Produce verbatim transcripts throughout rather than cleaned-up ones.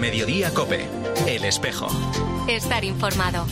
Mediodía COPE, El Espejo. Estar informado.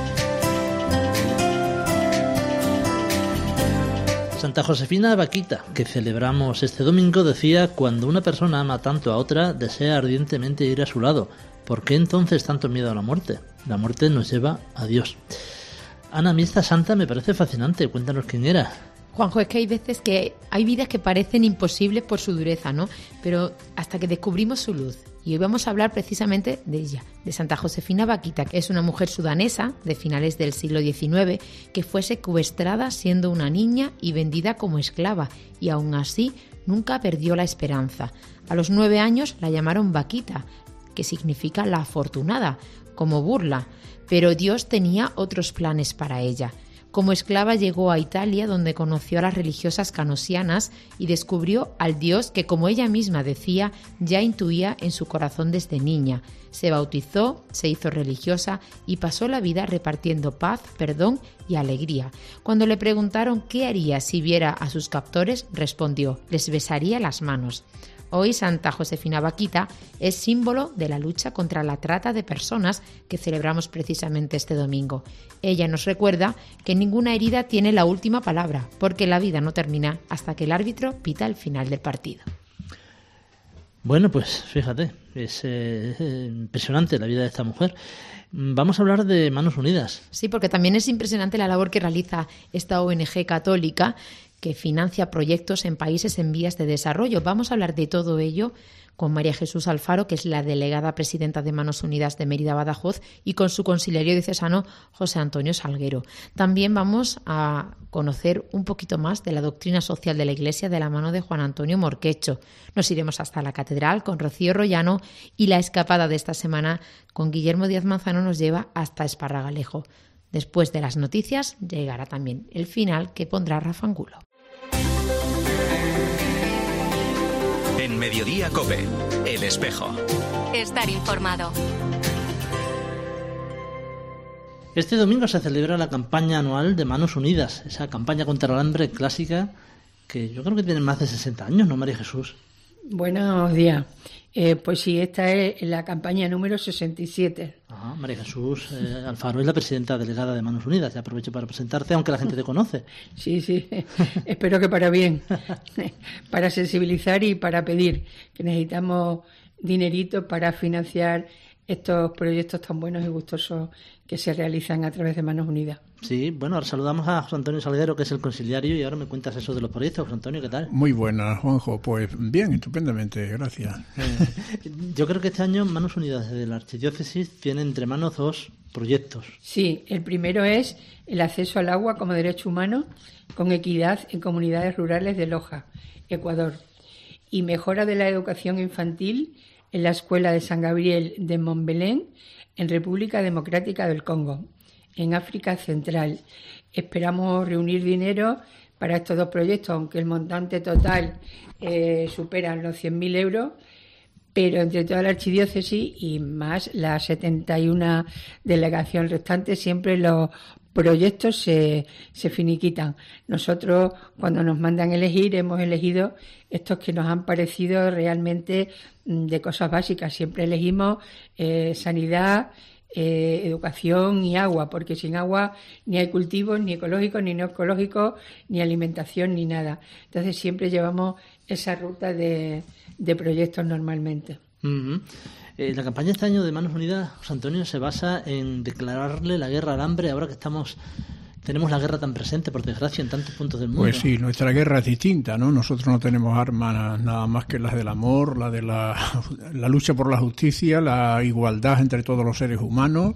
Santa Josefina Vaquita, que celebramos este domingo, decía: cuando una persona ama tanto a otra, desea ardientemente ir a su lado. ¿Por qué entonces tanto miedo a la muerte? La muerte nos lleva a Dios. Ana, a mí esta santa me parece fascinante. Cuéntanos quién era. Juanjo, es que hay veces que hay vidas que parecen imposibles por su dureza, ¿no? Pero hasta que descubrimos su luz. Y hoy vamos a hablar precisamente de ella, de Santa Josefina Vaquita, que es una mujer sudanesa de finales del siglo diecinueve que fue secuestrada siendo una niña y vendida como esclava, y aún así nunca perdió la esperanza. A los nueve años la llamaron Vaquita, que significa la afortunada, como burla, pero Dios tenía otros planes para ella. Como esclava llegó a Italia, donde conoció a las religiosas canosianas y descubrió al Dios que, como ella misma decía, ya intuía en su corazón desde niña. Se bautizó, se hizo religiosa y pasó la vida repartiendo paz, perdón y alegría. Cuando le preguntaron qué haría si viera a sus captores, respondió: les besaría las manos. Hoy Santa Josefina Vaquita es símbolo de la lucha contra la trata de personas que celebramos precisamente este domingo. Ella nos recuerda que ninguna herida tiene la última palabra, porque la vida no termina hasta que el árbitro pita el final del partido. Bueno, pues fíjate, es eh, impresionante la vida de esta mujer. Vamos a hablar de Manos Unidas. Sí, porque también es impresionante la labor que realiza esta O N Ge católica que financia proyectos en países en vías de desarrollo. Vamos a hablar de todo ello con María Jesús Alfaro, que es la delegada presidenta de Manos Unidas de Mérida, Badajoz, y con su consiliario diocesano José Antonio Salguero. También vamos a conocer un poquito más de la doctrina social de la Iglesia de la mano de Juan Antonio Morquecho. Nos iremos hasta la catedral con Rocío Rollano, y la escapada de esta semana con Guillermo Díaz Manzano nos lleva hasta Esparragalejo. Después de las noticias llegará también el final, que pondrá Rafa Angulo. En Mediodía COPE, El Espejo. Estar informado. Este domingo se celebra la campaña anual de Manos Unidas, esa campaña contra el hambre clásica que yo creo que tiene más de sesenta años, ¿no, María Jesús? Buenos días. Eh, pues sí, esta es la campaña número sesenta y siete. Ah, María Jesús eh, Alfaro es la presidenta delegada de Manos Unidas. Ya aprovecho para presentarte, aunque la gente te conoce. Sí, sí. Espero que para bien. Para sensibilizar y para pedir, que necesitamos dinerito para financiar estos proyectos tan buenos y gustosos que se realizan a través de Manos Unidas. Sí, bueno, ahora saludamos a José Antonio Salguero, que es el consiliario, y ahora me cuentas eso de los proyectos. José Antonio, ¿qué tal? Muy buena, Juanjo. Pues bien, estupendamente, gracias. Eh, yo creo que este año Manos Unidas de la Archidiócesis tiene entre manos dos proyectos. Sí, el primero es el acceso al agua como derecho humano con equidad en comunidades rurales de Loja, Ecuador, y mejora de la educación infantil en la Escuela de San Gabriel de Montbelén, en República Democrática del Congo, en África Central. Esperamos reunir dinero para estos dos proyectos, aunque el montante total eh, supera los cien mil euros, pero entre toda la archidiócesis y más las setenta y una delegaciones restantes, siempre los proyectos se, se finiquitan. Nosotros, cuando nos mandan elegir, hemos elegido estos que nos han parecido realmente de cosas básicas. Siempre elegimos eh, sanidad, eh, educación y agua, porque sin agua ni hay cultivos, ni ecológicos, ni no ecológicos, ni alimentación, ni nada. Entonces siempre llevamos esa ruta de, de proyectos normalmente. Uh-huh. Eh, la campaña este año de Manos Unidas, José Antonio, se basa en declararle la guerra al hambre, ahora que estamos tenemos la guerra tan presente, por desgracia, en tantos puntos del mundo. Pues sí, nuestra guerra es distinta, ¿no? Nosotros no tenemos armas nada más que las del amor, la de la, la lucha por la justicia, la igualdad entre todos los seres humanos,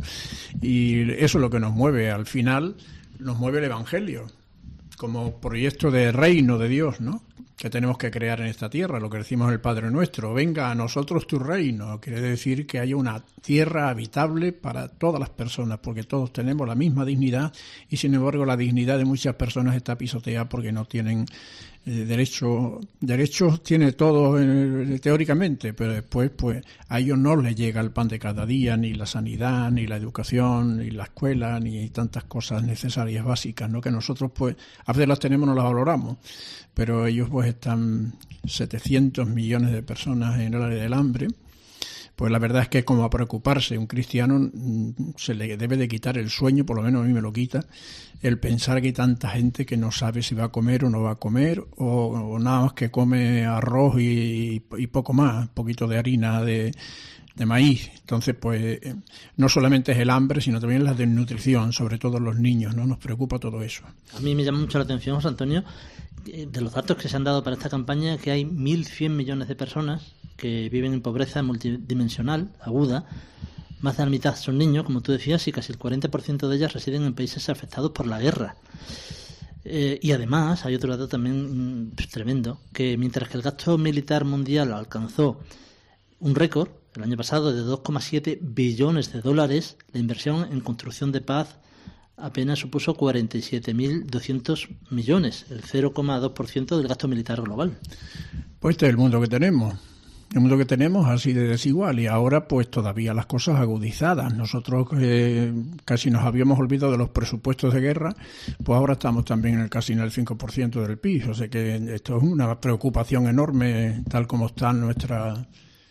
y eso es lo que nos mueve. Al final nos mueve el Evangelio como proyecto de reino de Dios, ¿no?, que tenemos que crear en esta tierra, lo que decimos en el Padre Nuestro: venga a nosotros tu reino. Quiere decir que haya una tierra habitable para todas las personas, porque todos tenemos la misma dignidad, y sin embargo la dignidad de muchas personas está pisoteada porque no tienen eh, derecho, derechos tiene todo eh, teóricamente, pero después pues a ellos no les llega el pan de cada día, ni la sanidad, ni la educación, ni la escuela, ni tantas cosas necesarias básicas, ¿no?, que nosotros pues a veces las tenemos, no las valoramos, pero ellos pues están setecientos millones de personas en el área del hambre, pues la verdad es que como a preocuparse un cristiano se le debe de quitar el sueño, por lo menos a mí me lo quita, el pensar que hay tanta gente que no sabe si va a comer o no va a comer, o, o nada más que come arroz y, y poco más, un poquito de harina de, de maíz. Entonces, pues no solamente es el hambre, sino también la desnutrición, sobre todo los niños, ¿no? Nos preocupa todo eso. A mí me llama mucho la atención, José Antonio, de los datos que se han dado para esta campaña, que hay mil cien millones de personas que viven en pobreza multidimensional, aguda. Más de la mitad son niños, como tú decías, y casi el cuarenta por ciento de ellas residen en países afectados por la guerra. Eh, y además, hay otro dato también pues, tremendo, que mientras que el gasto militar mundial alcanzó un récord el año pasado de dos coma siete billones de dólares, la inversión en construcción de paz apenas supuso cuarenta y siete mil doscientos millones, el cero coma dos por ciento del gasto militar global. Pues este es el mundo que tenemos. El mundo que tenemos así de desigual, y ahora pues todavía las cosas agudizadas. Nosotros eh, casi nos habíamos olvidado de los presupuestos de guerra, pues ahora estamos también en el casi en el cinco por ciento del P I B. O sea que esto es una preocupación enorme, tal como está nuestra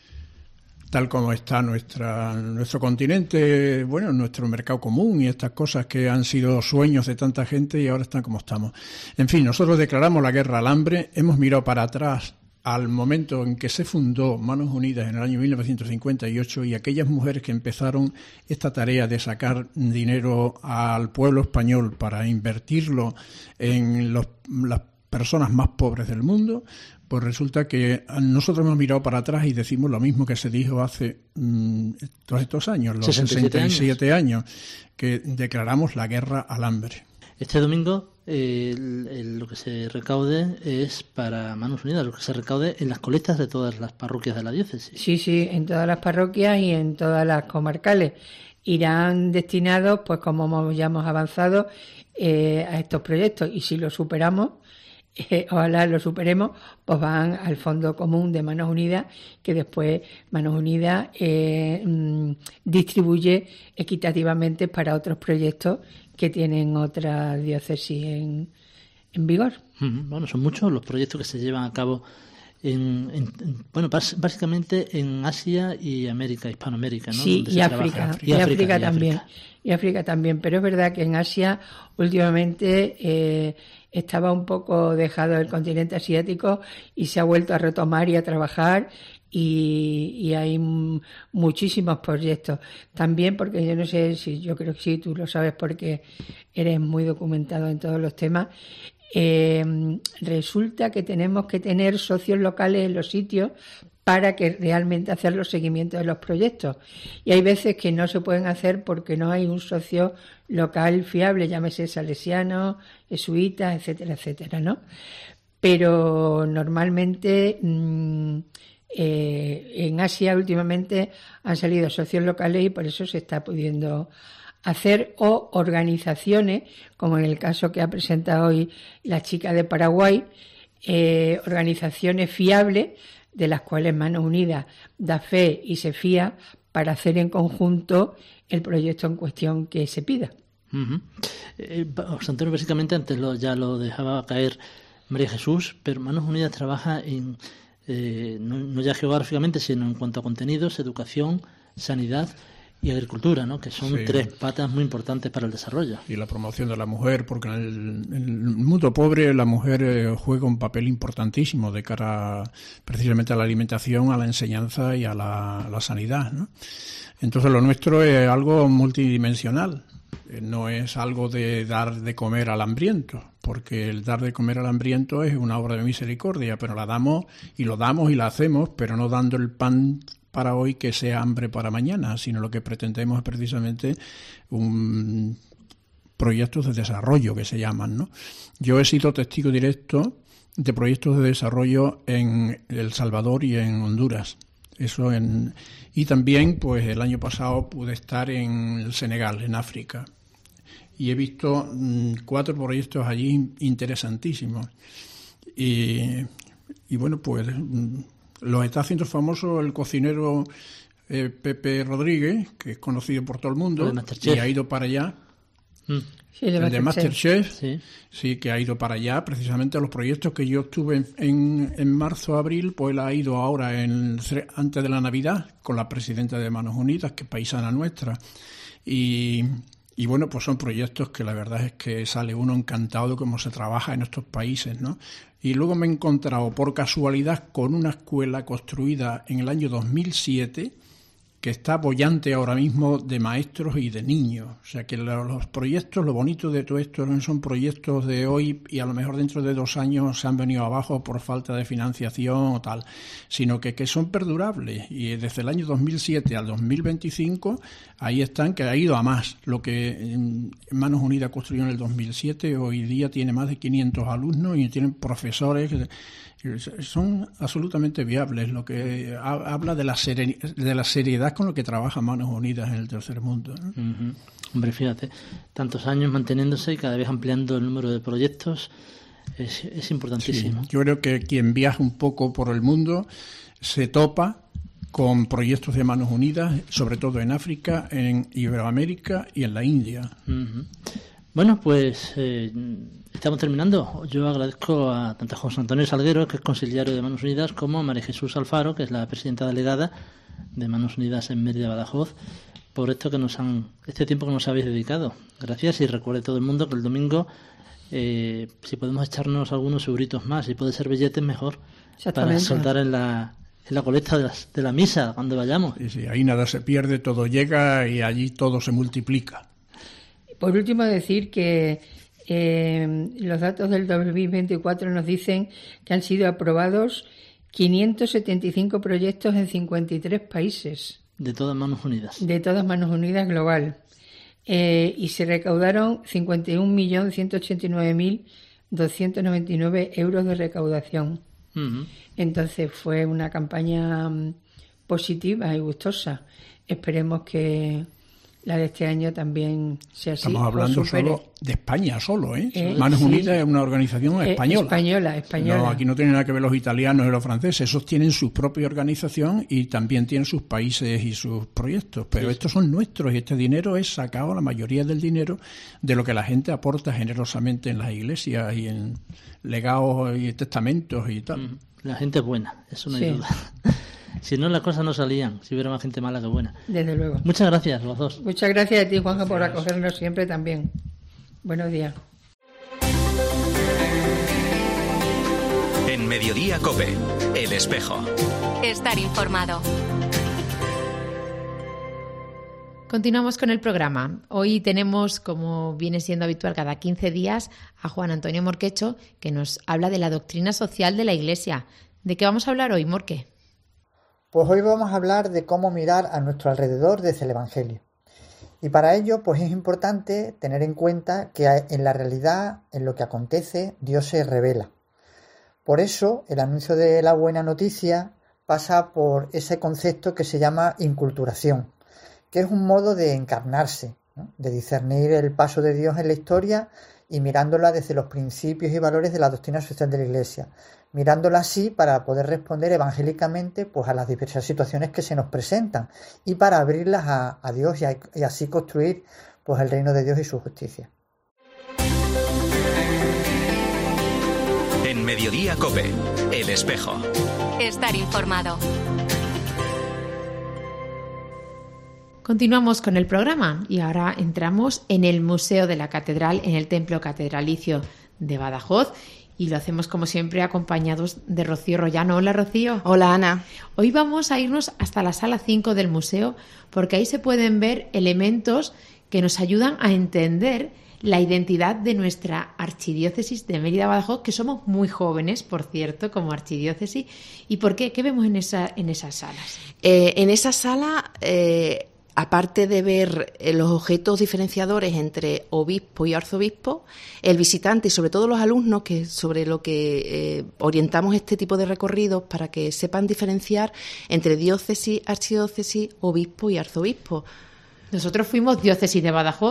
tal como está nuestra nuestro continente, bueno, nuestro mercado común y estas cosas que han sido sueños de tanta gente y ahora están como estamos. En fin, nosotros declaramos la guerra al hambre, hemos mirado para atrás al momento en que se fundó Manos Unidas en el año mil novecientos cincuenta y ocho, y aquellas mujeres que empezaron esta tarea de sacar dinero al pueblo español para invertirlo en los, las personas más pobres del mundo, pues resulta que nosotros hemos mirado para atrás y decimos lo mismo que se dijo hace mmm, todos estos años, los sesenta y siete años, que declaramos la guerra al hambre. Este domingo eh, el, el, lo que se recaude es para Manos Unidas, lo que se recaude en las colectas de todas las parroquias de la diócesis. Sí, sí, en todas las parroquias y en todas las comarcales. Irán destinados, pues como ya hemos avanzado, eh, a estos proyectos. Y si lo superamos, eh, ojalá lo superemos, pues van al Fondo Común de Manos Unidas, que después Manos Unidas eh, mm, distribuye equitativamente para otros proyectos que tienen otras diócesis en, en vigor. Bueno, son muchos los proyectos que se llevan a cabo en, en, en bueno, básicamente en Asia y América, Hispanoamérica, ¿no? Sí, y África, África. Y, y África, África también, África. y África también. Pero es verdad que en Asia últimamente eh, estaba un poco dejado el continente asiático y se ha vuelto a retomar y a trabajar. Y, y hay m- muchísimos proyectos. También porque yo no sé si, yo creo que sí, tú lo sabes porque eres muy documentado en todos los temas. Eh, resulta que tenemos que tener socios locales en los sitios para que realmente hacer los seguimientos de los proyectos. Y hay veces que no se pueden hacer porque no hay un socio local fiable, llámese salesiano, jesuitas, etcétera, etcétera, ¿no? Pero normalmente mmm, Eh, en Asia últimamente han salido socios locales y por eso se está pudiendo hacer, o organizaciones, como en el caso que ha presentado hoy la chica de Paraguay, eh, organizaciones fiables de las cuales Manos Unidas da fe y se fía para hacer en conjunto el proyecto en cuestión que se pida. Uh-huh. Eh, José Antonio, básicamente antes lo, ya lo dejaba caer María Jesús, pero Manos Unidas trabaja en Eh, no, no ya geográficamente, sino en cuanto a contenidos, educación, sanidad y agricultura, ¿no? Que son sí. tres patas muy importantes para el desarrollo. Y la promoción de la mujer, porque en el, en el mundo pobre la mujer eh, juega un papel importantísimo de cara precisamente a la alimentación, a la enseñanza y a la, a la sanidad, ¿no? Entonces lo nuestro es algo multidimensional. No es algo de dar de comer al hambriento, porque el dar de comer al hambriento es una obra de misericordia, pero la damos y lo damos y la hacemos, pero no dando el pan para hoy que sea hambre para mañana, sino lo que pretendemos es precisamente un proyectos de desarrollo que se llaman, ¿no? Yo he sido testigo directo de proyectos de desarrollo en El Salvador y en Honduras. Eso en y también pues el año pasado pude estar en el Senegal, en África, y he visto mmm, cuatro proyectos allí interesantísimos y, y bueno pues mmm, los está haciendo famoso el cocinero eh, Pepe Rodríguez, que es conocido por todo el mundo y ha ido para allá Mm. Sí, el de el de Masterchef. Masterchef, Sí. sí, que ha ido para allá. Precisamente los proyectos que yo estuve en, en, en marzo, abril, pues él ha ido ahora en, antes de la Navidad con la presidenta de Manos Unidas, que es paisana nuestra. Y, y bueno, pues son proyectos que la verdad es que sale uno encantado de cómo se trabaja en estos países, ¿no? Y luego me he encontrado por casualidad con una escuela construida en el año dos mil siete que está boyante ahora mismo de maestros y de niños. O sea que los proyectos, lo bonito de todo esto no son proyectos de hoy y a lo mejor dentro de dos años se han venido abajo por falta de financiación o tal, sino que, que son perdurables. Y desde el año dos mil siete al dos mil veinticinco, ahí están, que ha ido a más. Lo que Manos Unidas construyó en el dos mil siete, hoy día tiene más de quinientos alumnos y tienen profesores que son absolutamente viables, lo que habla de la, seren- de la seriedad con lo que trabaja Manos Unidas en el tercer mundo, ¿no? Uh-huh. Hombre, fíjate, tantos años manteniéndose y cada vez ampliando el número de proyectos es, es importantísimo. Sí, yo creo que quien viaja un poco por el mundo se topa con proyectos de Manos Unidas, sobre todo en África, en Iberoamérica y en la India. Uh-huh. Bueno, pues eh, estamos terminando. Yo agradezco a tanto a José Antonio Salguero, que es conciliario de Manos Unidas, como a María Jesús Alfaro, que es la presidenta delegada de Manos Unidas en Mérida, Badajoz, por esto que nos han, este tiempo que nos habéis dedicado. Gracias, y recuerde todo el mundo que el domingo, eh, si podemos echarnos algunos euritos más, y puede ser billetes, mejor, para soltar en la, en la colecta de, las, de la misa cuando vayamos. Sí, sí, ahí nada se pierde, todo llega y allí todo se multiplica. Por último, decir que eh, los datos del dos mil veinticuatro nos dicen que han sido aprobados quinientos setenta y cinco proyectos en cincuenta y tres países. De todas Manos Unidas. De todas Manos Unidas global. Eh, y se recaudaron cincuenta y un millones ciento ochenta y nueve mil doscientos noventa y nueve euros de recaudación. Uh-huh. Entonces fue una campaña um, positiva y gustosa. Esperemos que la de este año también sea así. Estamos hablando solo de España, solo, ¿eh? eh Manos sí. Unidas es una organización española. Eh, española, española. No, aquí no tienen nada que ver los italianos y los franceses. Esos tienen su propia organización y también tienen sus países y sus proyectos. Pero sí. Estos son nuestros y este dinero es sacado, la mayoría del dinero, de lo que la gente aporta generosamente en las iglesias y en legados y testamentos y tal. La gente es buena, eso no hay sí. duda. Si no, las cosas no salían, si hubiera más gente mala que buena. Desde luego. Muchas gracias, los dos. Muchas gracias a ti, Juanja, por acogernos siempre también. Buenos días. En Mediodía COPE, El Espejo. Estar informado. Continuamos con el programa. Hoy tenemos, como viene siendo habitual cada quince días, a Juan Antonio Morquecho, que nos habla de la doctrina social de la Iglesia. ¿De qué vamos a hablar hoy, Morque? Pues hoy vamos a hablar de cómo mirar a nuestro alrededor desde el Evangelio. Y para ello, pues es importante tener en cuenta que en la realidad, en lo que acontece, Dios se revela. Por eso, el anuncio de la buena noticia pasa por ese concepto que se llama inculturación, que es un modo de encarnarse, ¿no? De discernir el paso de Dios en la historia y mirándola desde los principios y valores de la doctrina social de la Iglesia, mirándola así para poder responder evangélicamente pues, a las diversas situaciones que se nos presentan y para abrirlas a, a Dios y, a, y así construir pues, el reino de Dios y su justicia. En Mediodía COPE, El Espejo. Estar informado. Continuamos con el programa y ahora entramos en el Museo de la Catedral, en el Templo Catedralicio de Badajoz, y lo hacemos como siempre acompañados de Rocío Rollano. Hola, Rocío. Hola, Ana. Hoy vamos a irnos hasta la sala cinco del museo porque ahí se pueden ver elementos que nos ayudan a entender la identidad de nuestra archidiócesis de Mérida-Badajoz, que somos muy jóvenes, por cierto, como archidiócesis. ¿Y por qué? ¿Qué vemos en, esa, en esas salas? Eh, en esa sala... Eh... Aparte de ver los objetos diferenciadores entre obispo y arzobispo, el visitante y sobre todo los alumnos, que sobre lo que eh, orientamos este tipo de recorridos para que sepan diferenciar entre diócesis, archidiócesis, obispo y arzobispo. Nosotros fuimos diócesis de Badajoz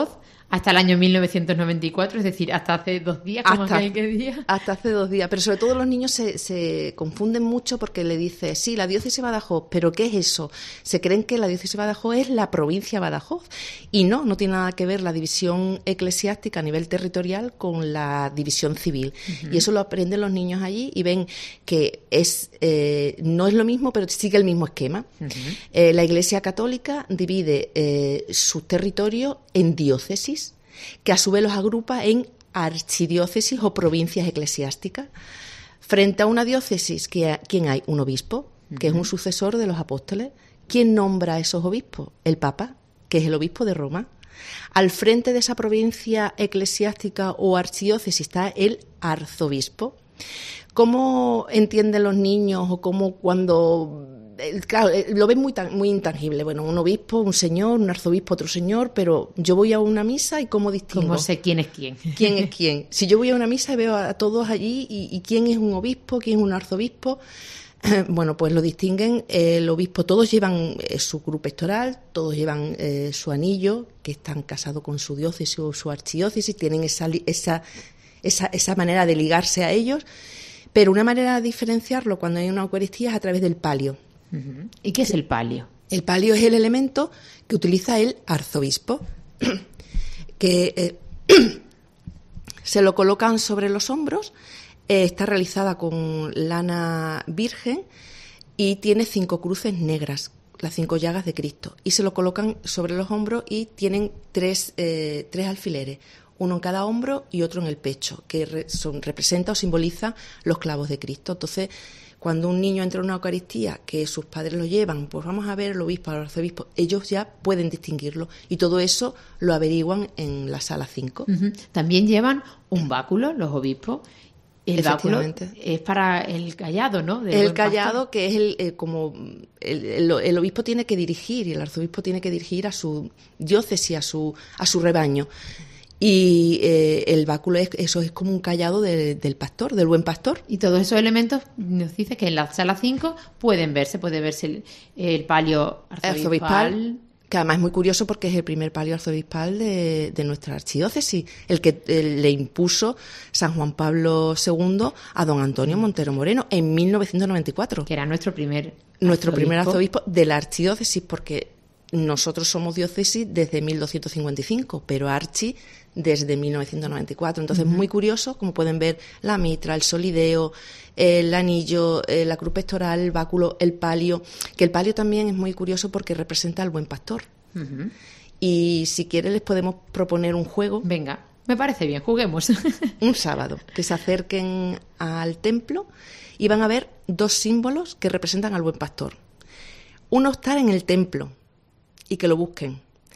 hasta el año mil novecientos noventa y cuatro, es decir, hasta hace dos días, ¿cómo hasta, que, qué día? Hasta hace dos días, pero sobre todo los niños se, se confunden mucho porque le dices, sí, la diócesis de Badajoz, pero ¿qué es eso? Se creen que la diócesis de Badajoz es la provincia de Badajoz, y no, no tiene nada que ver la división eclesiástica a nivel territorial con la división civil, uh-huh. y eso lo aprenden los niños allí y ven que es eh, no es lo mismo, pero sigue el mismo esquema. Uh-huh. Eh, la Iglesia Católica divide eh, sus territorios en diócesis, que a su vez los agrupa en archidiócesis o provincias eclesiásticas. Frente a una diócesis, ¿quién hay? Un obispo, que uh-huh. es un sucesor de los apóstoles. ¿Quién nombra a esos obispos? El Papa, que es el obispo de Roma. Al frente de esa provincia eclesiástica o archidiócesis está el arzobispo. ¿Cómo entienden los niños o cómo cuando... Claro, lo ven muy, muy intangible. Bueno, un obispo, un señor, un arzobispo, otro señor, pero yo voy a una misa y ¿cómo distingo? ¿Cómo sé quién es quién? ¿Quién es quién? Si yo voy a una misa y veo a todos allí, ¿y, y quién es un obispo, quién es un arzobispo? Bueno, pues lo distinguen el obispo. Todos llevan eh, su cruz pectoral, todos llevan eh, su anillo, que están casados con su diócesis o su archidiócesis, tienen esa, esa, esa, esa manera de ligarse a ellos, pero una manera de diferenciarlo cuando hay una Eucaristía es a través del palio. Uh-huh. ¿Y qué es el palio? El palio es el elemento que utiliza el arzobispo, que eh, se lo colocan sobre los hombros, eh, está realizada con lana virgen y tiene cinco cruces negras, las cinco llagas de Cristo, y se lo colocan sobre los hombros y tienen tres, eh, tres alfileres, uno en cada hombro y otro en el pecho, que re, son, representa o simboliza los clavos de Cristo. Entonces, cuando un niño entra en una Eucaristía que sus padres lo llevan, pues vamos a ver el obispo, al arzobispo, ellos ya pueden distinguirlo y todo eso lo averiguan en la sala cinco. Uh-huh. También llevan un báculo los obispos. El báculo es para el callado, ¿no? Del el callado, pastor. Que es el, el como el, el, el obispo tiene que dirigir y el arzobispo tiene que dirigir a su diócesis, a su a su rebaño. Y eh, el báculo, es, eso es como un callado de, del pastor, del buen pastor. Y todos esos elementos nos dice que en la sala cinco pueden verse, puede verse el, el palio arzobispal. arzobispal. Que además es muy curioso porque es el primer palio arzobispal de, de nuestra archidiócesis, el que el, le impuso San Juan Pablo segundo a don Antonio Montero Moreno en mil novecientos noventa y cuatro. Que era nuestro primer Nuestro arzobispo. primer arzobispo de la archidiócesis, porque nosotros somos diócesis desde mil doscientos cincuenta y cinco, pero archi desde mil novecientos noventa y cuatro. Entonces, uh-huh. muy curioso, como pueden ver, la mitra, el solideo, el anillo, eh, la cruz pectoral, el báculo, el palio, que el palio también es muy curioso porque representa al buen pastor. Uh-huh. Y si quieren les podemos proponer un juego. Venga, me parece bien, juguemos. Un sábado, que se acerquen al templo y van a ver dos símbolos que representan al buen pastor. Uno está en el templo y que lo busquen.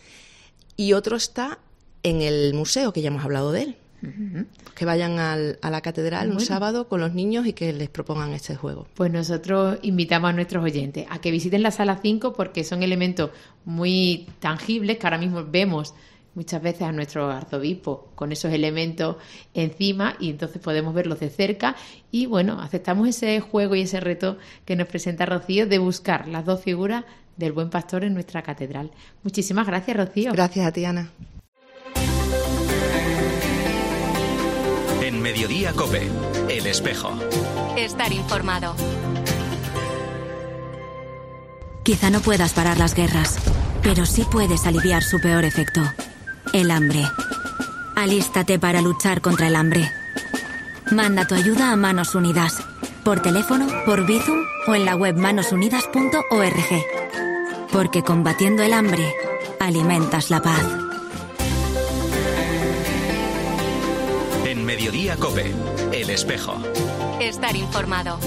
Y otro está en el museo, que ya hemos hablado de él. Uh-huh. Que vayan al, a la catedral bueno. un sábado con los niños y que les propongan este juego. Pues nosotros invitamos a nuestros oyentes a que visiten la sala cinco porque son elementos muy tangibles que ahora mismo vemos muchas veces a nuestro arzobispo con esos elementos encima y entonces podemos verlos de cerca y bueno, aceptamos ese juego y ese reto que nos presenta Rocío de buscar las dos figuras del buen pastor en nuestra catedral. Muchísimas gracias, Rocío. Gracias a ti, Ana. En Mediodía COPE, El Espejo. Estar informado. Quizá no puedas parar las guerras, pero sí puedes aliviar su peor efecto, el hambre. Alístate para luchar contra el hambre. Manda tu ayuda a Manos Unidas, por teléfono, por Bizum o en la web manos unidas punto org. Porque combatiendo el hambre, alimentas la paz. En Mediodía COPE, El Espejo. Estar informado.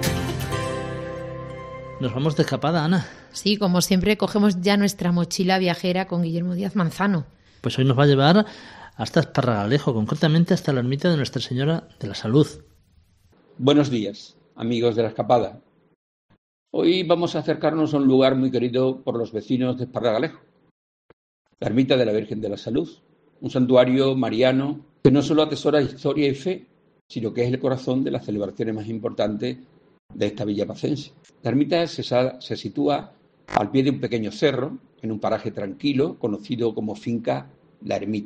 Nos vamos de escapada, Ana. Sí, como siempre, cogemos ya nuestra mochila viajera con Guillermo Díaz Manzano. Pues hoy nos va a llevar hasta Esparragalejo, concretamente hasta la ermita de Nuestra Señora de la Salud. Buenos días, amigos de la escapada. Hoy vamos a acercarnos a un lugar muy querido por los vecinos de Esparragalejo, la ermita de la Virgen de la Salud, un santuario mariano que no solo atesora historia y fe, sino que es el corazón de las celebraciones más importantes de esta villa pacense. La ermita se, se sitúa al pie de un pequeño cerro, en un paraje tranquilo, conocido como finca La Ermita.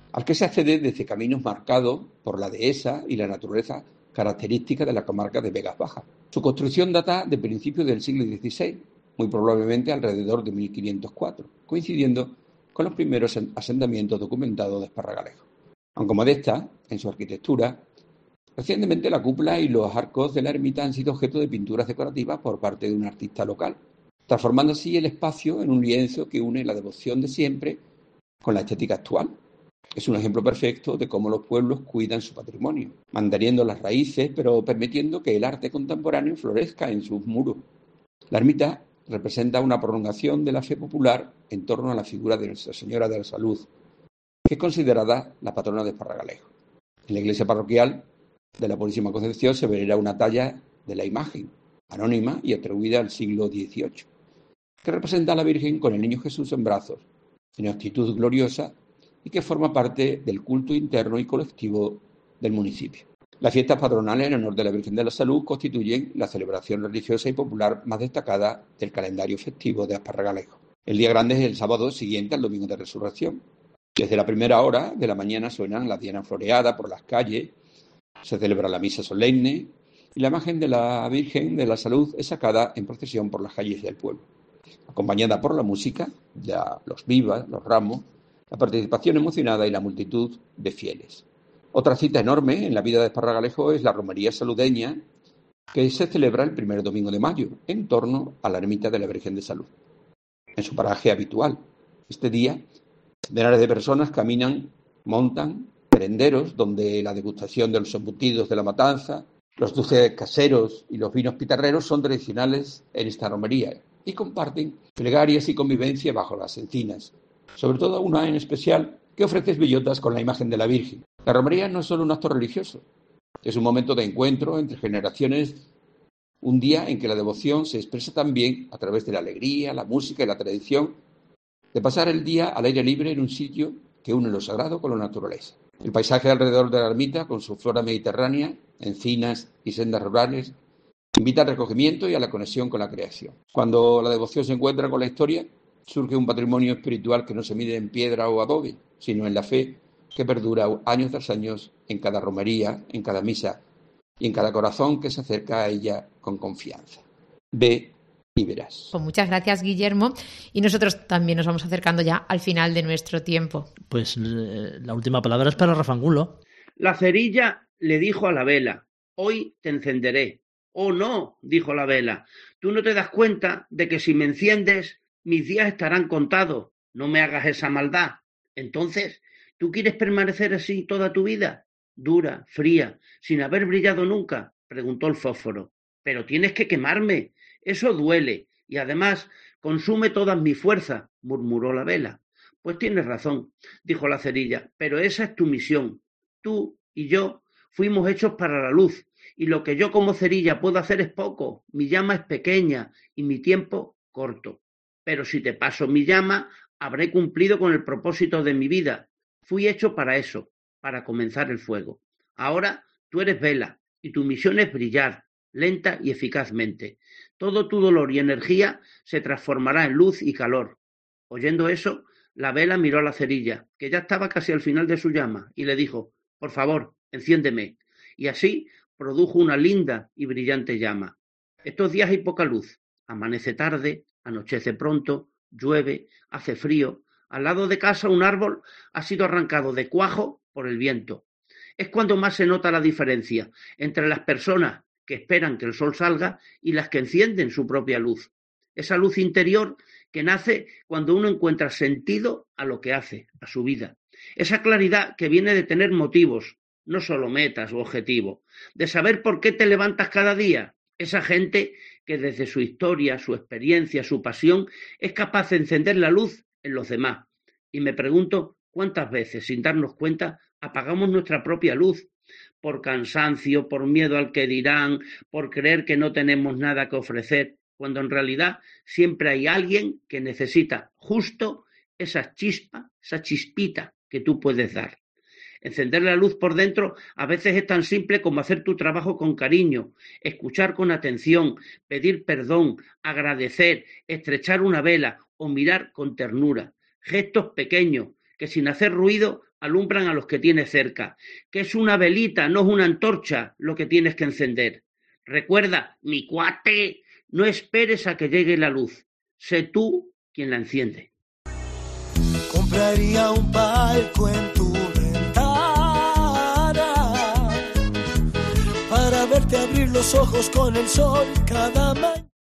al que se accede desde caminos marcados por la dehesa y la naturaleza característica de la comarca de Vegas Bajas. Su construcción data de principios del siglo dieciséis, muy probablemente alrededor de mil quinientos cuatro, coincidiendo con los primeros asentamientos documentados de Esparragalejos. Aunque modesta en su arquitectura, recientemente la cúpula y los arcos de la ermita han sido objeto de pinturas decorativas por parte de un artista local, transformando así el espacio en un lienzo que une la devoción de siempre con la estética actual. Es un ejemplo perfecto de cómo los pueblos cuidan su patrimonio, manteniendo las raíces, pero permitiendo que el arte contemporáneo florezca en sus muros. La ermita representa una prolongación de la fe popular en torno a la figura de Nuestra Señora de la Salud, que es considerada la patrona de Esparragalejos. En la iglesia parroquial de la Purísima Concepción se venera una talla de la imagen, anónima y atribuida al siglo dieciocho, que representa a la Virgen con el Niño Jesús en brazos, en actitud gloriosa, y que forma parte del culto interno y colectivo del municipio. Las fiestas patronales en honor de la Virgen de la Salud constituyen la celebración religiosa y popular más destacada del calendario festivo de Esparragalejos. El día grande es el sábado siguiente al domingo de Resurrección. Desde la primera hora de la mañana suenan las dianas floreadas por las calles, se celebra la misa solemne y la imagen de la Virgen de la Salud es sacada en procesión por las calles del pueblo, acompañada por la música, ya los vivas, los ramos, la participación emocionada y la multitud de fieles. Otra cita enorme en la vida de Esparragalejos es la romería saludeña, que se celebra el primer domingo de mayo, en torno a la ermita de la Virgen de Salud, en su paraje habitual. Este día, centenares de personas caminan, montan merenderos donde la degustación de los embutidos de la matanza, los dulces caseros y los vinos pitarreros son tradicionales en esta romería y comparten plegarias y convivencia bajo las encinas, sobre todo una en especial que ofrece bellotas con la imagen de la Virgen. La romería no es solo un acto religioso, es un momento de encuentro entre generaciones, un día en que la devoción se expresa también a través de la alegría, la música y la tradición de pasar el día al aire libre en un sitio que une lo sagrado con la naturaleza. El paisaje alrededor de la ermita, con su flora mediterránea, encinas y sendas rurales, invita al recogimiento y a la conexión con la creación. Cuando la devoción se encuentra con la historia, surge un patrimonio espiritual que no se mide en piedra o adobe, sino en la fe que perdura años tras años en cada romería, en cada misa y en cada corazón que se acerca a ella con confianza. Ve y verás. Pues muchas gracias, Guillermo. Y nosotros también nos vamos acercando ya al final de nuestro tiempo. Pues eh, la última palabra es para Rafa Angulo. La cerilla le dijo a la vela: hoy te encenderé. Oh no, dijo la vela, tú no te das cuenta de que si me enciendes, mis días estarán contados. No me hagas esa maldad. Entonces, ¿tú quieres permanecer así toda tu vida? Dura, fría, sin haber brillado nunca, preguntó el fósforo. Pero tienes que quemarme. Eso duele y además consume todas mis fuerzas, murmuró la vela. Pues tienes razón, dijo la cerilla, pero esa es tu misión. Tú y yo fuimos hechos para la luz y lo que yo como cerilla puedo hacer es poco. Mi llama es pequeña y mi tiempo corto. Pero si te paso mi llama, habré cumplido con el propósito de mi vida. Fui hecho para eso, para comenzar el fuego. Ahora tú eres vela y tu misión es brillar, lenta y eficazmente. Todo tu dolor y energía se transformará en luz y calor. Oyendo eso, la vela miró a la cerilla, que ya estaba casi al final de su llama, y le dijo: por favor, enciéndeme. Y así produjo una linda y brillante llama. Estos días hay poca luz. Amanece tarde, anochece pronto, llueve, hace frío. Al lado de casa un árbol ha sido arrancado de cuajo por el viento. Es cuando más se nota la diferencia entre las personas que esperan que el sol salga y las que encienden su propia luz. Esa luz interior que nace cuando uno encuentra sentido a lo que hace, a su vida. Esa claridad que viene de tener motivos, no solo metas o objetivos, de saber por qué te levantas cada día. Esa gente que desde su historia, su experiencia, su pasión, es capaz de encender la luz en los demás. Y me pregunto cuántas veces, sin darnos cuenta, apagamos nuestra propia luz, por cansancio, por miedo al que dirán, por creer que no tenemos nada que ofrecer, cuando en realidad siempre hay alguien que necesita justo esa chispa, esa chispita que tú puedes dar. Encender la luz por dentro a veces es tan simple como hacer tu trabajo con cariño, escuchar con atención, pedir perdón, agradecer, estrechar una vela o mirar con ternura. Gestos pequeños que sin hacer ruido alumbran a los que tienes cerca, que es una velita, no es una antorcha lo que tienes que encender. Recuerda, mi cuate, no esperes a que llegue la luz, sé tú quien la enciende. Compraría un palco en tu ventana para verte abrir los ojos con el sol cada mañana.